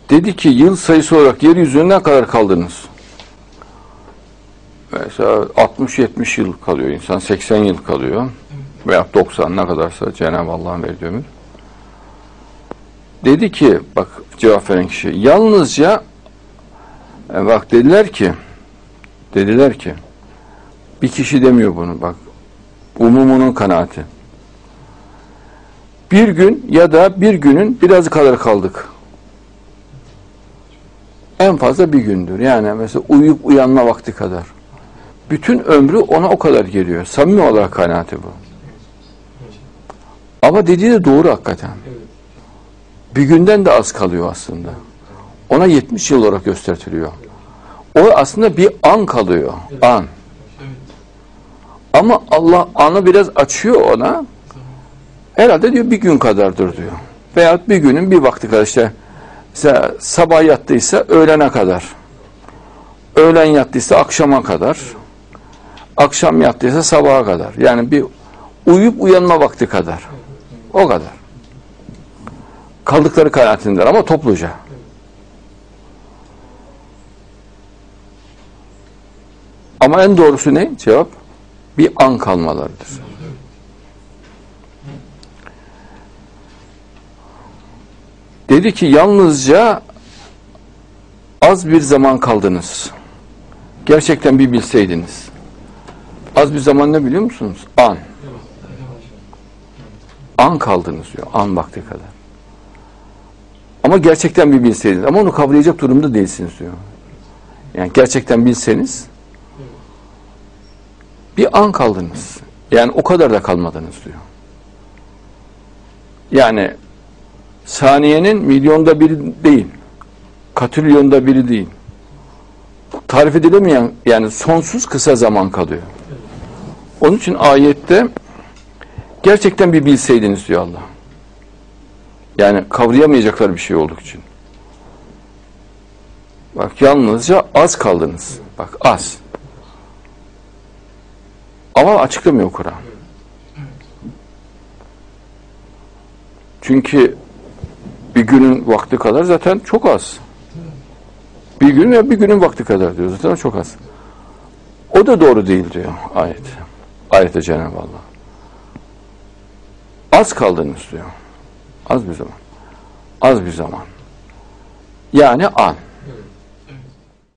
Dedi ki yıl sayısı olarak yeryüzüne ne kadar kaldınız? Mesela 60-70 yıl kalıyor insan, 80 yıl kalıyor veya 90 ne kadarsa Cenab-ı Allah'ın verdiği ömür. Dedi ki bak cevap veren kişi yalnızca bak dediler ki bir kişi demiyor bunu bak umumunun kanaati. Bir gün ya da bir günün biraz kadar kaldık. En fazla bir gündür. Yani mesela uyuyup uyanma vakti kadar. Bütün ömrü ona o kadar geliyor. Samimi olarak kanaati bu. Ama dediği de doğru hakikaten. Bir günden de az kalıyor aslında. Ona 70 yıl olarak gösteriliyor. O aslında bir an kalıyor. An. Ama Allah anı biraz açıyor ona. Herhalde diyor bir gün kadardır diyor. Veyahut bir günün bir vakti kadar işte mesela sabah yattıysa öğlene kadar. Öğlen yattıysa akşama kadar. Akşam yattıysa sabaha kadar. Yani bir uyuyup uyanma vakti kadar. O kadar. Kaldıkları kanaatindeler ama topluca. Ama en doğrusu ne? Cevap bir an kalmalarıdır. Dedi ki yalnızca az bir zaman kaldınız. Gerçekten bir bilseydiniz. Az bir zaman ne biliyor musunuz? An. An kaldınız diyor. An vakti kadar. Ama gerçekten bir bilseydiniz. Ama onu kavrayacak durumda değilsiniz diyor. Yani gerçekten bilseniz bir an kaldınız. Yani o kadar da kalmadınız diyor. Yani saniyenin milyonda biri değil. Katrilyonda biri değil. Tarif edilemeyen yani sonsuz kısa zaman kalıyor. Onun için ayette gerçekten bir bilseydiniz diyor Allah. Yani kavrayamayacakları bir şey olduk için. Bak yalnızca az kaldınız. Bak az. Ama açıklamıyor Kur'an. Çünkü bir günün vakti kadar zaten çok az. Bir gün ya bir günün vakti kadar diyor. Zaten çok az. O da doğru değil diyor ayet. Ayette Cenab-ı Allah. Az kaldınız diyor. Az bir zaman. Az bir zaman. Yani an.